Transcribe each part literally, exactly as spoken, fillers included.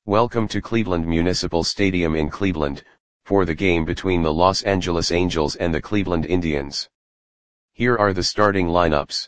Welcome to Cleveland Municipal Stadium in Cleveland, for the game between the Los Angeles Angels and the Cleveland Indians. Here are the starting lineups.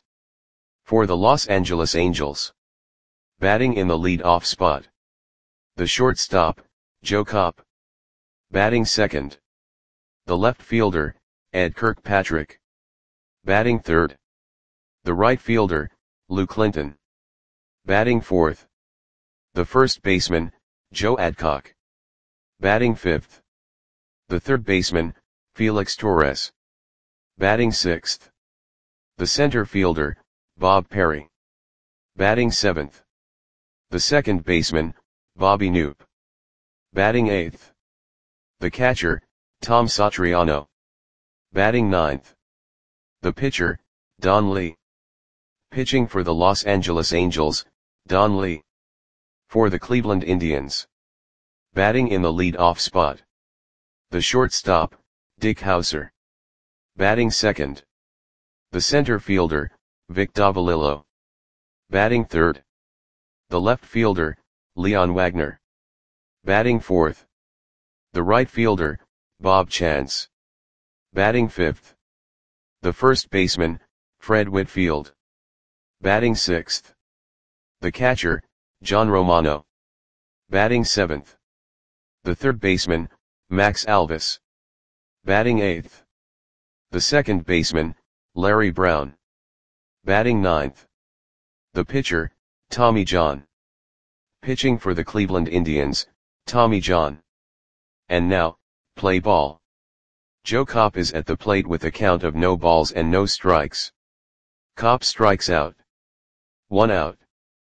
For the Los Angeles Angels. Batting in the lead-off spot. The shortstop, Joe Kopp. Batting second. The left fielder, Ed Kirkpatrick. Batting third. The right fielder, Lou Clinton. Batting fourth. The first baseman, Joe Adcock. Batting fifth. The third baseman, Felix Torres. Batting sixth. The center fielder, Bob Perry. Batting seventh. The second baseman, Bobby Knoop. Batting eighth. The catcher, Tom Satriano. Batting ninth. The pitcher, Don Lee. Pitching for the Los Angeles Angels, Don Lee. For the Cleveland Indians. Batting in the lead-off spot. The shortstop, Dick Howser. Batting second. The center fielder, Vic Davalillo. Batting third. The left fielder, Leon Wagner. Batting fourth. The right fielder, Bob Chance. Batting fifth. The first baseman, Fred Whitfield. Batting sixth. The catcher, John Romano. Batting seventh. The third baseman, Max Alvis. Batting eighth. The second baseman, Larry Brown. Batting ninth. The pitcher, Tommy John. Pitching for the Cleveland Indians, Tommy John. And now, play ball. Joe Kopp is at the plate with a count of no balls and no strikes. Kopp strikes out. One out.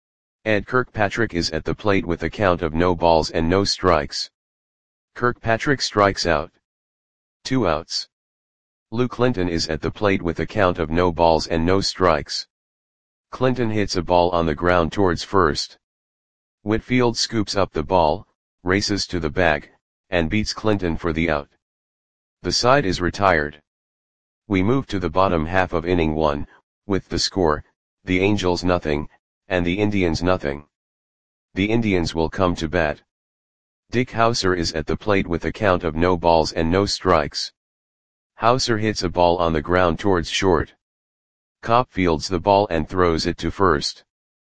Ed Kirkpatrick is at the plate with a count of no balls and no strikes. Kirkpatrick strikes out. Two outs. Lou Clinton is at the plate with a count of no balls and no strikes. Clinton hits a ball on the ground towards first. Whitfield scoops up the ball, races to the bag, and beats Clinton for the out. The side is retired. We move to the bottom half of inning one, with the score, the Angels nothing, and the Indians nothing. The Indians will come to bat. Dick Howser is at the plate with a count of no balls and no strikes. Howser hits a ball on the ground towards short. Kopp fields the ball and throws it to first.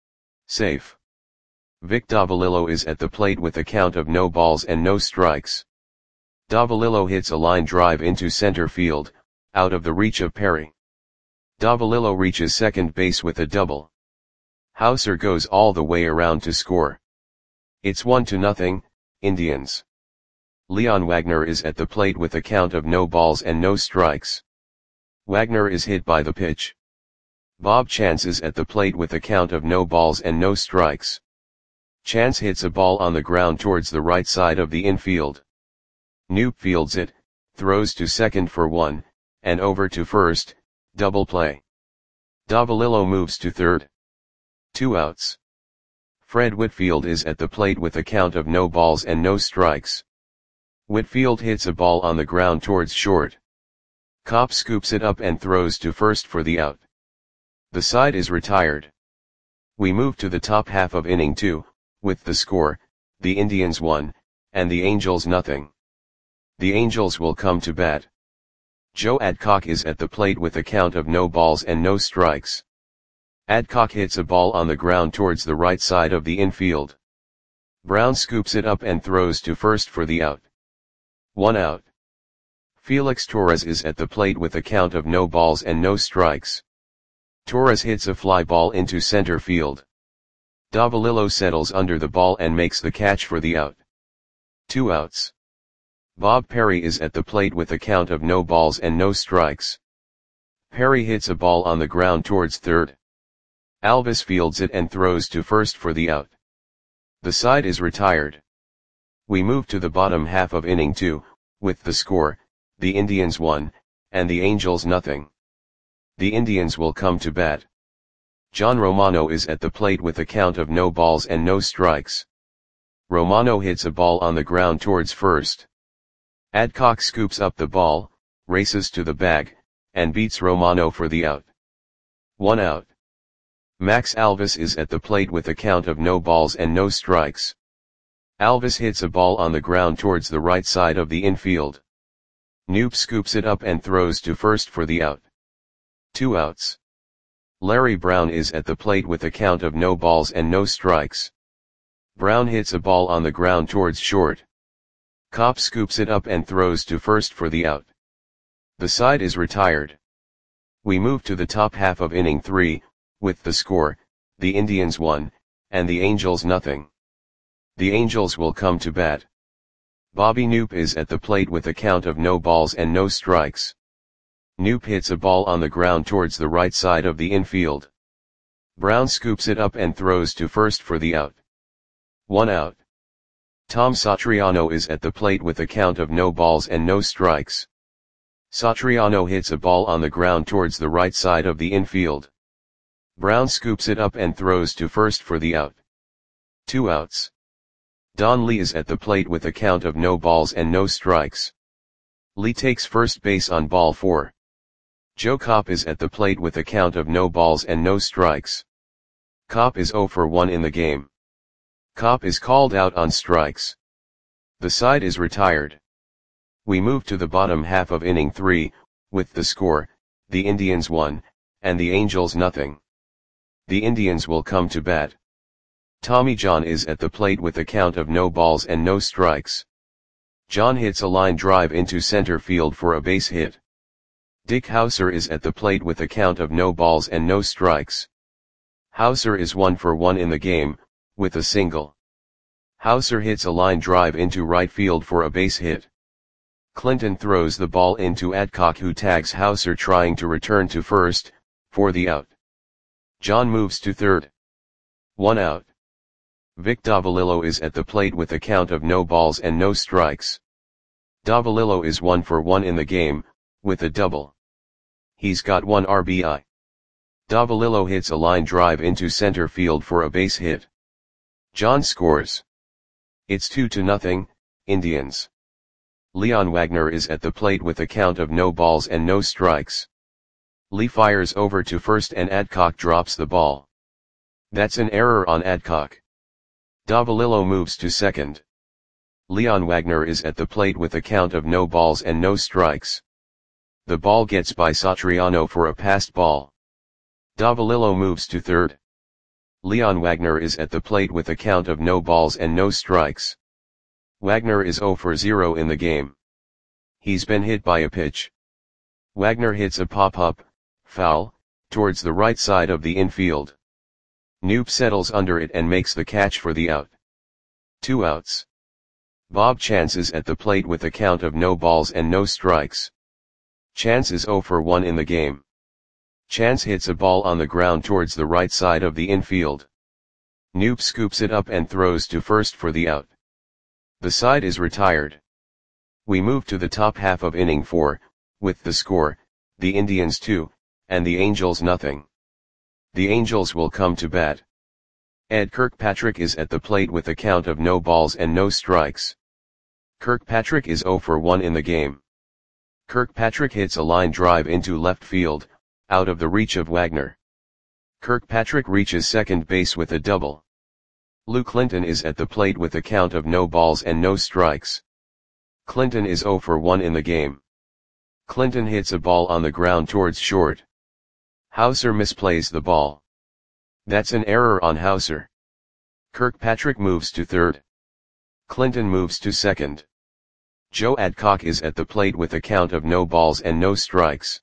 Safe. Vic Davalillo is at the plate with a count of no balls and no strikes. Davalillo hits a line drive into center field, out of the reach of Perry. Davalillo reaches second base with a double. Howser goes all the way around to score. It's one to nothing, Indians. Leon Wagner is at the plate with a count of no balls and no strikes. Wagner is hit by the pitch. Bob Chance is at the plate with a count of no balls and no strikes. Chance hits a ball on the ground towards the right side of the infield. Knoop fields it, throws to second for one, and over to first, double play. Davalillo moves to third. Two outs. Fred Whitfield is at the plate with a count of no balls and no strikes. Whitfield hits a ball on the ground towards short. Kopp scoops it up and throws to first for the out. The side is retired. We move to the top half of inning two, with the score, the Indians one, and the Angels nothing. The Angels will come to bat. Joe Adcock is at the plate with a count of no balls and no strikes. Adcock hits a ball on the ground towards the right side of the infield. Brown scoops it up and throws to first for the out. One out. Felix Torres is at the plate with a count of no balls and no strikes. Torres hits a fly ball into center field. Davalillo settles under the ball and makes the catch for the out. Two outs. Bob Perry is at the plate with a count of no balls and no strikes. Perry hits a ball on the ground towards third. Alvis fields it and throws to first for the out. The side is retired. We move to the bottom half of inning two, with the score, the Indians one, and the Angels nothing. The Indians will come to bat. John Romano is at the plate with a count of no balls and no strikes. Romano hits a ball on the ground towards first. Adcock scoops up the ball, races to the bag, and beats Romano for the out. One out. Max Alvis is at the plate with a count of no balls and no strikes. Alvis hits a ball on the ground towards the right side of the infield. Noop scoops it up and throws to first for the out. Two outs. Larry Brown is at the plate with a count of no balls and no strikes. Brown hits a ball on the ground towards short. Kopp scoops it up and throws to first for the out. The side is retired. We move to the top half of inning three, with the score, the Indians one, and the Angels nothing. The Angels will come to bat. Bobby Noop is at the plate with a count of no balls and no strikes. Noop hits a ball on the ground towards the right side of the infield. Brown scoops it up and throws to first for the out. One out. Tom Satriano is at the plate with a count of no balls and no strikes. Satriano hits a ball on the ground towards the right side of the infield. Brown scoops it up and throws to first for the out. Two outs. Don Lee is at the plate with a count of no balls and no strikes. Lee takes first base on ball four. Joe Kopp is at the plate with a count of no balls and no strikes. Kopp is oh for one in the game. Kopp is called out on strikes. The side is retired. We move to the bottom half of inning three, with the score, the Indians one, and the Angels nothing. The Indians will come to bat. Tommy John is at the plate with a count of no balls and no strikes. John hits a line drive into center field for a base hit. Dick Hauser is at the plate with a count of no balls and no strikes. Hauser is one for one in the game, with a single. Hauser hits a line drive into right field for a base hit. Clinton throws the ball into Adcock, who tags Hauser trying to return to first, for the out. John moves to third. One out. Vic Davalillo is at the plate with a count of no balls and no strikes. Davalillo is one for one in the game, with a double. He's got one R B I. Davalillo hits a line drive into center field for a base hit. John scores. It's two to nothing, Indians. Leon Wagner is at the plate with a count of no balls and no strikes. Lee fires over to first and Adcock drops the ball. That's an error on Adcock. Davalillo moves to second. Leon Wagner is at the plate with a count of no balls and no strikes. The ball gets by Satriano for a passed ball. Davalillo moves to third. Leon Wagner is at the plate with a count of no balls and no strikes. Wagner is oh for zero in the game. He's been hit by a pitch. Wagner hits a pop-up, foul, towards the right side of the infield. Noop settles under it and makes the catch for the out. Two outs. Bob Chance is at the plate with a count of no balls and no strikes. Chance is oh for one in the game. Chance hits a ball on the ground towards the right side of the infield. Noop scoops it up and throws to first for the out. The side is retired. We move to the top half of inning four, with the score, the Indians two, and the Angels nothing. The Angels will come to bat. Ed Kirkpatrick is at the plate with a count of no balls and no strikes. Kirkpatrick is oh for one in the game. Kirkpatrick hits a line drive into left field, out of the reach of Wagner. Kirkpatrick reaches second base with a double. Lou Clinton is at the plate with a count of no balls and no strikes. Clinton is oh for one in the game. Clinton hits a ball on the ground towards short. Hauser misplays the ball. That's an error on Hauser. Kirkpatrick moves to third. Clinton moves to second. Joe Adcock is at the plate with a count of no balls and no strikes.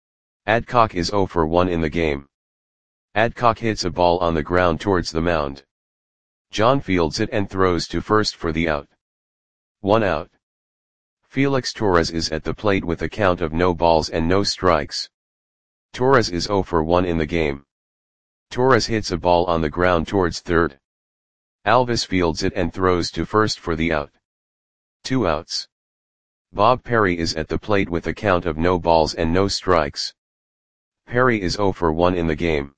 Adcock is oh for one in the game. Adcock hits a ball on the ground towards the mound. John fields it and throws to first for the out. One out. Felix Torres is at the plate with a count of no balls and no strikes. Torres is oh for one in the game. Torres hits a ball on the ground towards third. Alvis fields it and throws to first for the out. Two outs. Bob Perry is at the plate with a count of no balls and no strikes. Perry is oh for one in the game.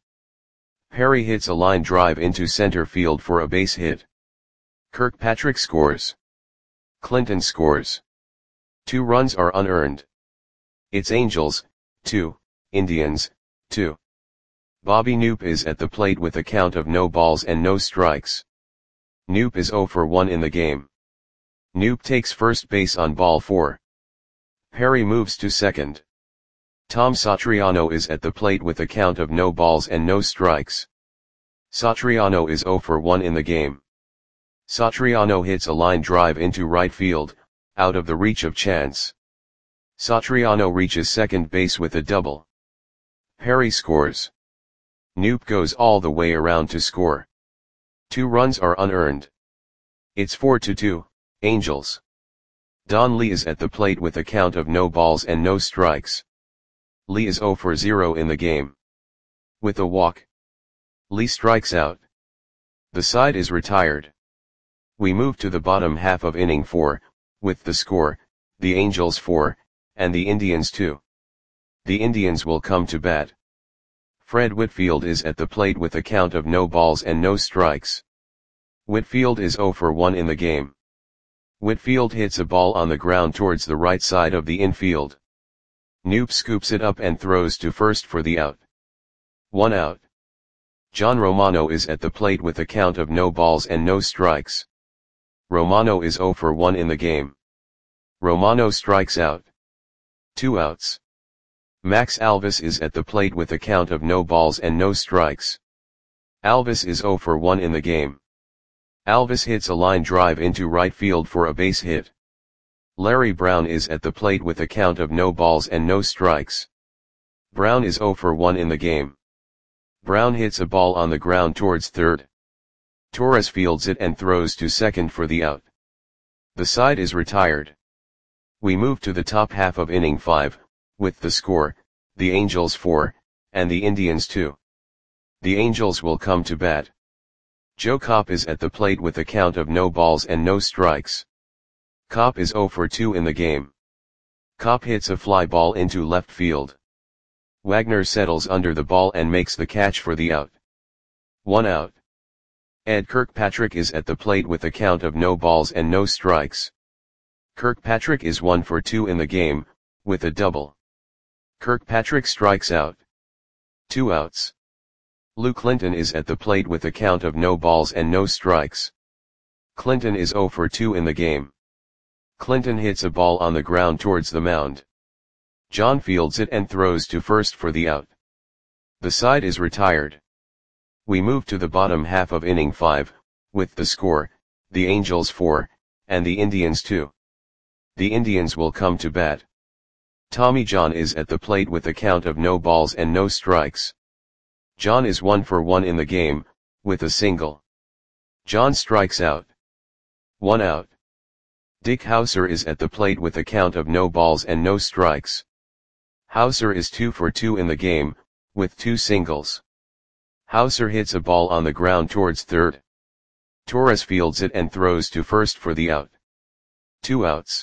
Perry hits a line drive into center field for a base hit. Kirkpatrick scores. Clinton scores. Two runs are unearned. It's Angels, two, Indians, two. Bobby Noop is at the plate with a count of no balls and no strikes. Noop is zero for one in the game. Noop takes first base on ball four. Perry moves to second. Tom Satriano is at the plate with a count of no balls and no strikes. Satriano is zero for one in the game. Satriano hits a line drive into right field, out of the reach of Chance. Satriano reaches second base with a double. Perry scores. Noop goes all the way around to score. Two runs are unearned. It's four to two, Angels. Don Lee is at the plate with a count of no balls and no strikes. Lee is zero for zero in the game. With a walk, Lee strikes out. The side is retired. We move to the bottom half of inning four, with the score, the Angels four, and the Indians two. The Indians will come to bat. Fred Whitfield is at the plate with a count of no balls and no strikes. Whitfield is zero for one in the game. Whitfield hits a ball on the ground towards the right side of the infield. Noop scoops it up and throws to first for the out. One out. John Romano is at the plate with a count of no balls and no strikes. Romano is zero for one in the game. Romano strikes out. Two outs. Max Alvis is at the plate with a count of no balls and no strikes. Alvis is zero for one in the game. Alvis hits a line drive into right field for a base hit. Larry Brown is at the plate with a count of no balls and no strikes. Brown is zero for one in the game. Brown hits a ball on the ground towards third. Torres fields it and throws to second for the out. The side is retired. We move to the top half of inning five, with the score, the Angels four, and the Indians two. The Angels will come to bat. Joe Kopp is at the plate with a count of no balls and no strikes. Kopp is zero for two in the game. Kopp hits a fly ball into left field. Wagner settles under the ball and makes the catch for the out. One out. Ed Kirkpatrick is at the plate with a count of no balls and no strikes. Kirkpatrick is one for two in the game, with a double. Kirkpatrick strikes out. Two outs. Lou Clinton is at the plate with a count of no balls and no strikes. Clinton is zero for two in the game. Clinton hits a ball on the ground towards the mound. John fields it and throws to first for the out. The side is retired. We move to the bottom half of inning five, with the score, the Angels four, and the Indians two. The Indians will come to bat. Tommy John is at the plate with a count of no balls and no strikes. John is one for one in the game, with a single. John strikes out. One out. Dick Hauser is at the plate with a count of no balls and no strikes. Hauser is two for two in the game, with two singles. Hauser hits a ball on the ground towards third. Torres fields it and throws to first for the out. Two outs.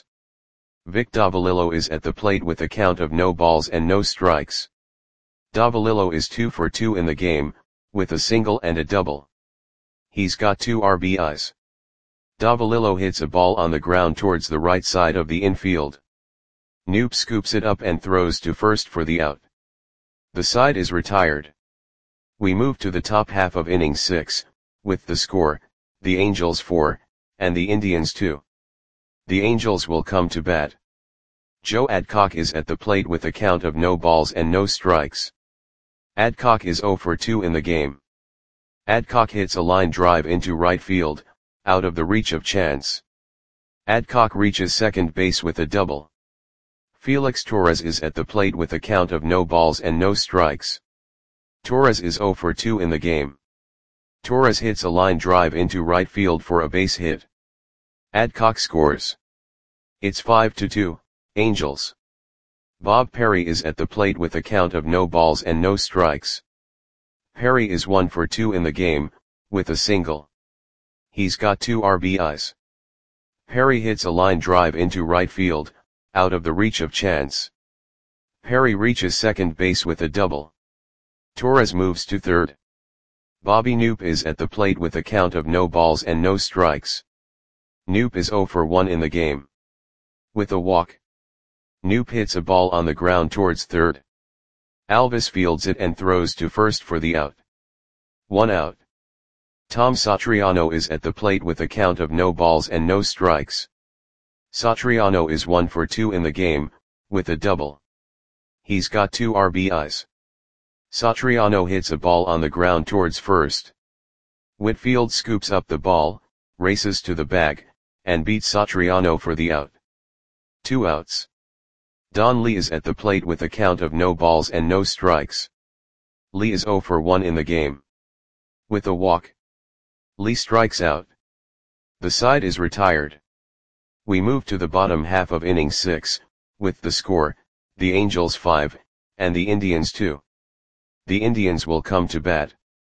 Vic Davalillo is at the plate with a count of no balls and no strikes. Davalillo is two for two in the game, with a single and a double. He's got two R B Is. Davalillo hits a ball on the ground towards the right side of the infield. Noop scoops it up and throws to first for the out. The side is retired. We move to the top half of inning six, with the score, the Angels four, and the Indians two. The Angels will come to bat. Joe Adcock is at the plate with a count of no balls and no strikes. Adcock is zero for two in the game. Adcock hits a line drive into right field, out of the reach of Chance. Adcock reaches second base with a double. Felix Torres is at the plate with a count of no balls and no strikes. Torres is zero for two in the game. Torres hits a line drive into right field for a base hit. Adcock scores. It's five to two, Angels. Bob Perry is at the plate with a count of no balls and no strikes. Perry is one for two in the game, with a single. He's got two R B Is. Perry hits a line drive into right field, out of the reach of Chance. Perry reaches second base with a double. Torres moves to third. Bobby Noop is at the plate with a count of no balls and no strikes. Noop is zero for one in the game. With a walk, Noop hits a ball on the ground towards third. Alvis fields it and throws to first for the out. One out. Tom Satriano is at the plate with a count of no balls and no strikes. Satriano is one for two in the game, with a double. He's got two R B Is. Satriano hits a ball on the ground towards first. Whitfield scoops up the ball, races to the bag, and beats Satriano for the out. Two outs. Don Lee is at the plate with a count of no balls and no strikes. Lee is zero for one in the game. With a walk, Lee strikes out. The side is retired. We move to the bottom half of inning six, with the score, the Angels five, and the Indians two. The Indians will come to bat.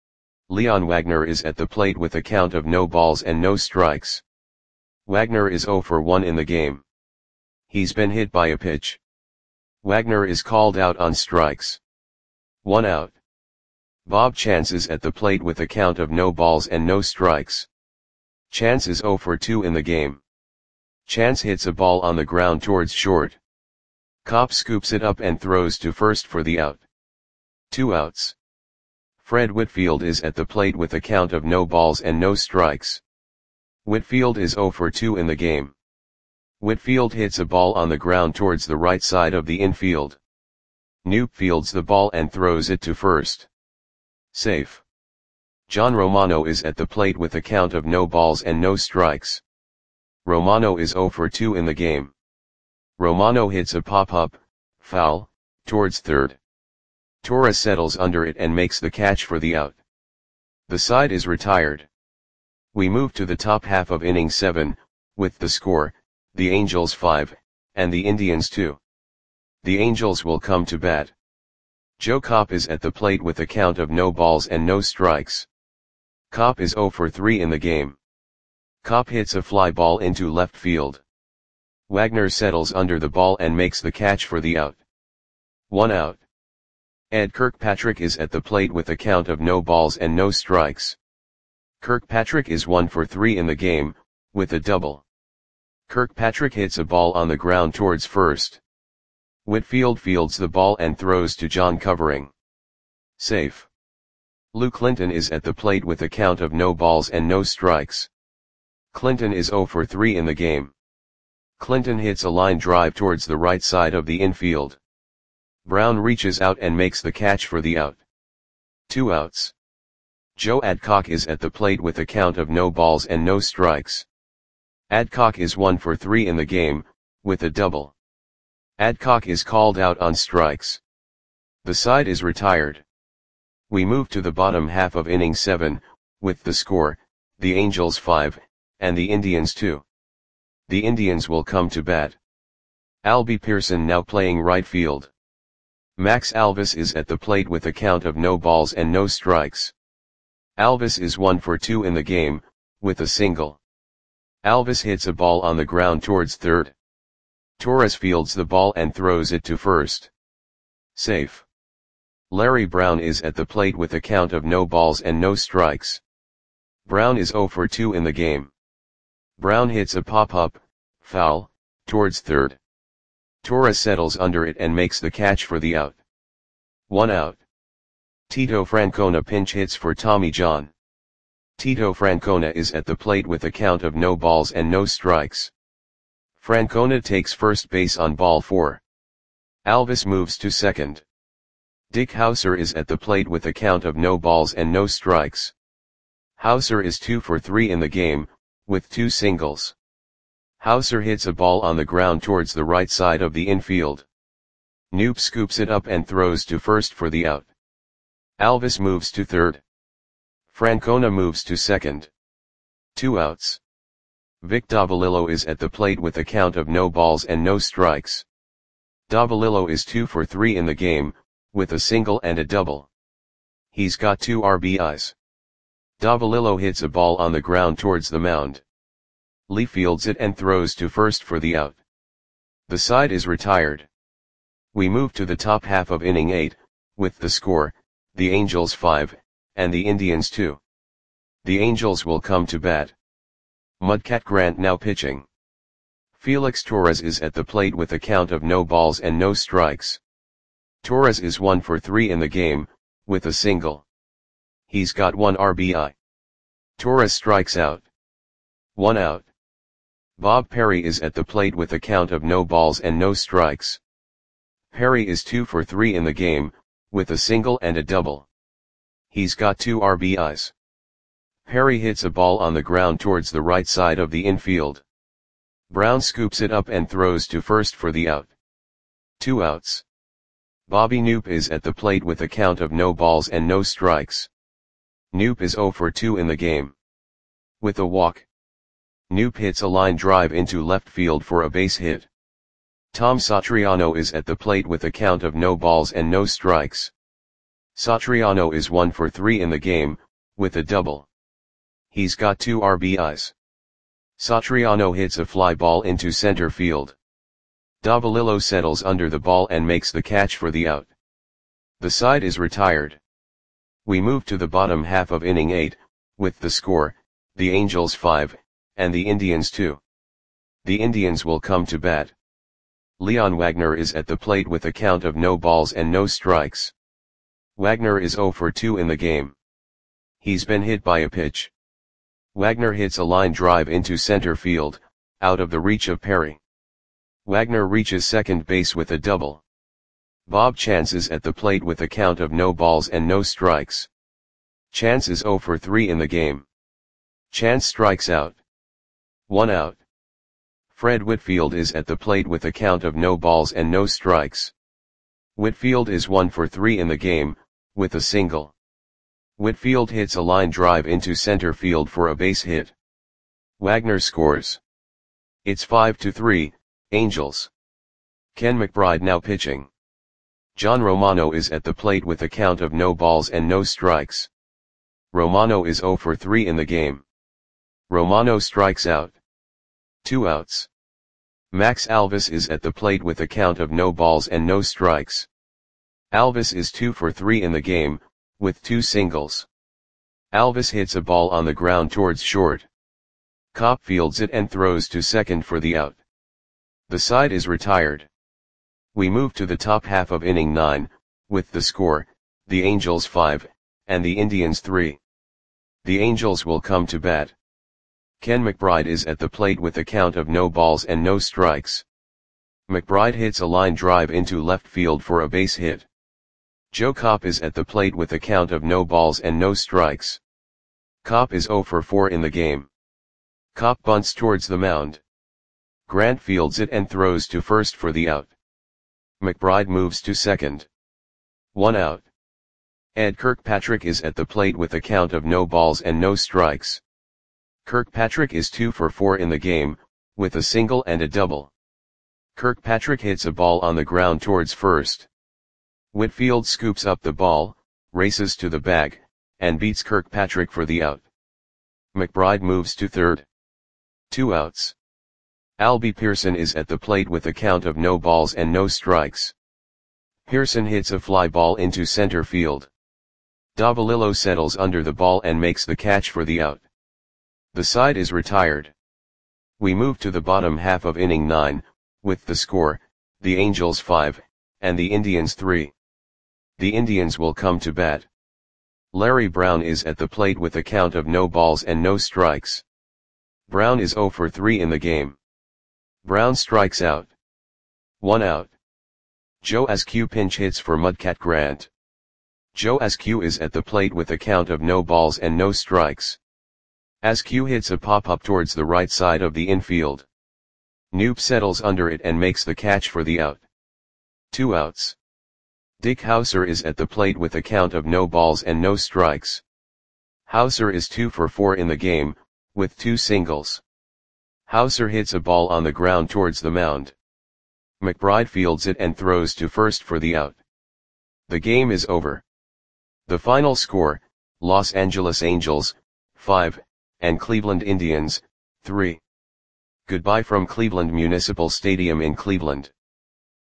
Leon Wagner is at the plate with a count of no balls and no strikes. Wagner is zero for one in the game. He's been hit by a pitch. Wagner is called out on strikes. One out. Bob Chance is at the plate with a count of no balls and no strikes. Chance is zero for two in the game. Chance hits a ball on the ground towards short. Kopp scoops it up and throws to first for the out. Two outs. Fred Whitfield is at the plate with a count of no balls and no strikes. Whitfield is zero for two in the game. Whitfield hits a ball on the ground towards the right side of the infield. Knoop fields the ball and throws it to first. Safe. John Romano is at the plate with a count of no balls and no strikes. Romano is zero for two in the game. Romano hits a pop-up, foul, towards third. Torres settles under it and makes the catch for the out. The side is retired. We move to the top half of inning seven, with the score, the Angels five, and the Indians two. The Angels will come to bat. Joe Kopp is at the plate with a count of no balls and no strikes. Kopp is zero for three in the game. Kopp hits a fly ball into left field. Wagner settles under the ball and makes the catch for the out. One out. Ed Kirkpatrick is at the plate with a count of no balls and no strikes. Kirkpatrick is one for three in the game, with a double. Kirkpatrick hits a ball on the ground towards first. Whitfield fields the ball and throws to John Covering. Safe. Lou Clinton is at the plate with a count of no balls and no strikes. Clinton is zero for three in the game. Clinton hits a line drive towards the right side of the infield. Brown reaches out and makes the catch for the out. Two outs. Joe Adcock is at the plate with a count of no balls and no strikes. Adcock is one for three in the game, with a double. Adcock is called out on strikes. The side is retired. We move to the bottom half of inning seven, with the score, the Angels five, and the Indians two. The Indians will come to bat. Albie Pearson now playing right field. Max Alvis is at the plate with a count of no balls and no strikes. Alvis is one for two in the game, with a single. Alvis hits a ball on the ground towards third. Torres fields the ball and throws it to first. Safe. Larry Brown is at the plate with a count of no balls and no strikes. Brown is zero for two in the game. Brown hits a pop-up, foul, towards third. Torres settles under it and makes the catch for the out. One out. Tito Francona pinch hits for Tommy John. Tito Francona is at the plate with a count of no balls and no strikes. Francona takes first base on ball four. Alvis moves to second. Dick Hauser is at the plate with a count of no balls and no strikes. Hauser is two for three in the game, with two singles. Hauser hits a ball on the ground towards the right side of the infield. Knoop scoops it up and throws to first for the out. Alvis moves to third. Francona moves to second. Two outs. Vic Davalillo is at the plate with a count of no balls and no strikes. Davalillo is two for three in the game, with a single and a double. He's got two R B Is. Davalillo hits a ball on the ground towards the mound. Lee fields it and throws to first for the out. The side is retired. We move to the top half of inning eight, with the score, the Angels five, and the Indians two. The Angels will come to bat. Mudcat Grant now pitching. Felix Torres is at the plate with a count of no balls and no strikes. Torres is one for three in the game, with a single. He's got one R B I. Torres strikes out. One out. Bob Perry is at the plate with a count of no balls and no strikes. Perry is two for three in the game, with a single and a double. He's got two R B Is. Perry hits a ball on the ground towards the right side of the infield. Brown scoops it up and throws to first for the out. Two outs. Bobby Knoop is at the plate with a count of no balls and no strikes. Knoop is zero for two in the game. With a walk. Knoop hits a line drive into left field for a base hit. Tom Satriano is at the plate with a count of no balls and no strikes. Satriano is one for three in the game, with a double. He's got two R B Is. Satriano hits a fly ball into center field. Davalillo settles under the ball and makes the catch for the out. The side is retired. We move to the bottom half of inning eight, with the score, the Angels five, and the Indians two. The Indians will come to bat. Leon Wagner is at the plate with a count of no balls and no strikes. Wagner is zero for two in the game. He's been hit by a pitch. Wagner hits a line drive into center field, out of the reach of Perry. Wagner reaches second base with a double. Bob Chance is at the plate with a count of no balls and no strikes. Chance is zero for three in the game. Chance strikes out. One out. Fred Whitfield is at the plate with a count of no balls and no strikes. Whitfield is one for three in the game, with a single. Whitfield hits a line drive into center field for a base hit. Wagner scores. It's five to three, Angels. Ken McBride now pitching. John Romano is at the plate with a count of no balls and no strikes. Romano is zero for three in the game. Romano strikes out. Two outs. Max Alvis is at the plate with a count of no balls and no strikes. Alvis is two for three in the game, with two singles. Alvis hits a ball on the ground towards short. Kopp fields it and throws to second for the out. The side is retired. We move to the top half of inning nine, with the score, the Angels five, and the Indians three. The Angels will come to bat. Ken McBride is at the plate with a count of no balls and no strikes. McBride hits a line drive into left field for a base hit. Joe Kopp is at the plate with a count of no balls and no strikes. Kopp is zero for four in the game. Kopp bunts towards the mound. Grant fields it and throws to first for the out. McBride moves to second. One out. Ed Kirkpatrick is at the plate with a count of no balls and no strikes. Kirkpatrick is two for four in the game, with a single and a double. Kirkpatrick hits a ball on the ground towards first. Whitfield scoops up the ball, races to the bag, and beats Kirkpatrick for the out. McBride moves to third. Two outs. Albie Pearson is at the plate with a count of no balls and no strikes. Pearson hits a fly ball into center field. Davalillo settles under the ball and makes the catch for the out. The side is retired. We move to the bottom half of inning nine, with the score, the Angels five, and the Indians three. The Indians will come to bat. Larry Brown is at the plate with a count of no balls and no strikes. Brown is zero for three in the game. Brown strikes out. One out. Joe Askew pinch hits for Mudcat Grant. Joe Askew is at the plate with a count of no balls and no strikes. Askew hits a pop-up towards the right side of the infield. Knoop settles under it and makes the catch for the out. Two outs. Dick Hauser is at the plate with a count of no balls and no strikes. Hauser is two for four in the game, with two singles. Hauser hits a ball on the ground towards the mound. McBride fields it and throws to first for the out. The game is over. The final score, Los Angeles Angels, five, and Cleveland Indians, three. Goodbye from Cleveland Municipal Stadium in Cleveland.